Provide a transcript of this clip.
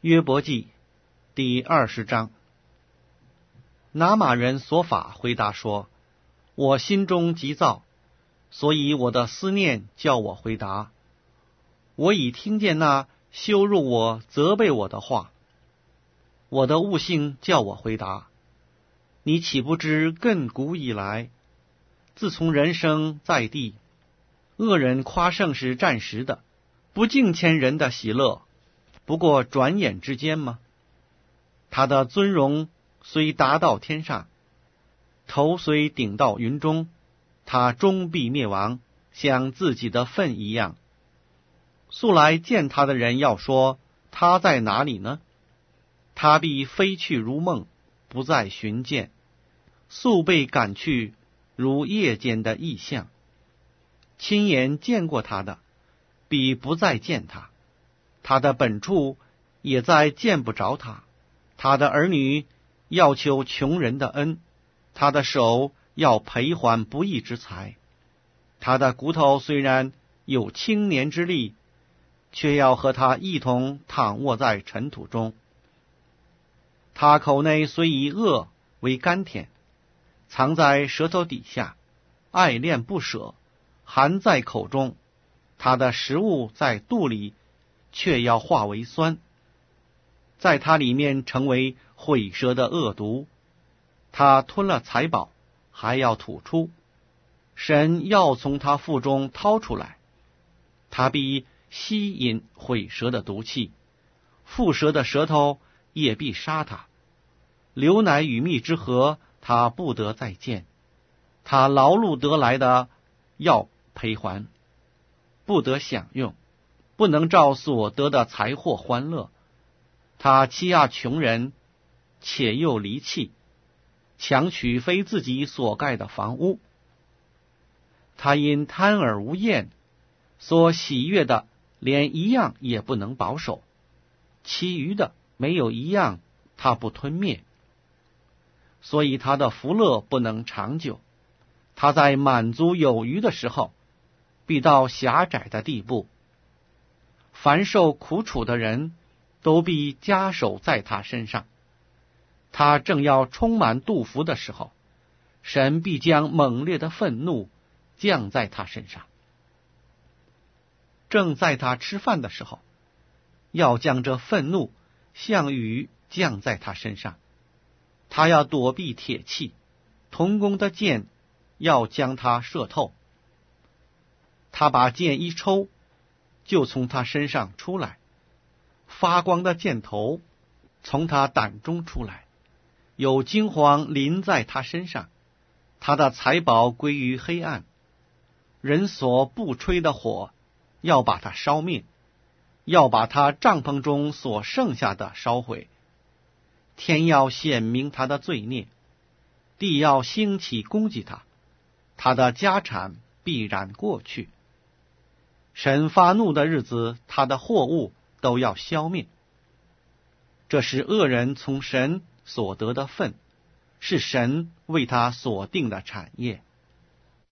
约伯记第20章。拿玛人所法回答说：我心中急躁，所以我的思念叫我回答。我已听见那羞辱我、责备我的话，我的悟性叫我回答。你岂不知亘古以来，自从人生在地，恶人夸胜是暂时的，不敬虔人的喜乐不过转眼之间吗？他的尊荣虽达到天上，头虽顶到云中，他终必灭亡，像自己的粪一样。素来见他的人要说，他在哪里呢？他必飞去如梦，不再寻见，速被赶去，如夜间的异象。亲眼见过他的，必不再见他，他的本处也再见不着他。他的儿女要求穷人的恩，他的手要赔还不义之财。他的骨头虽然有青年之力，却要和他一同躺卧在尘土中。他口内虽以恶为甘甜，藏在舌头底下，爱恋不舍，含在口中。他的食物在肚里，却要化为酸，在他里面成为毁舌的恶毒。他吞了财宝，还要吐出，神要从他腹中掏出来。他必吸引毁舌的毒气，腹舌的舌头也必杀他。流奶与蜜之河，他不得再见。他劳碌得来的要赔还，不得享用，不能照所得的财货欢乐。他欺压穷人，且又离弃，强取非自己所盖的房屋。他因贪而无厌，所喜悦的连一样也不能保守，其余的没有一样他不吞灭。所以他的福乐不能长久，他在满足有余的时候，必到狭窄的地步。凡受苦楚的人，都必加手在他身上。他正要充满肚腹的时候，神必将猛烈的愤怒降在他身上。正在他吃饭的时候，要将这愤怒像雨降在他身上。他要躲避铁器，铜弓的箭要将他射透。他把箭一抽，就从他身上出来，发光的箭头从他胆中出来，有金黄淋在他身上。他的财宝归于黑暗，人所不吹的火要把它烧灭，要把他帐篷中所剩下的烧毁。天要显明他的罪孽，地要兴起攻击他，他的家产必然过去。神发怒的日子，他的货物都要消灭。这是恶人从神所得的分，是神为他所定的产业。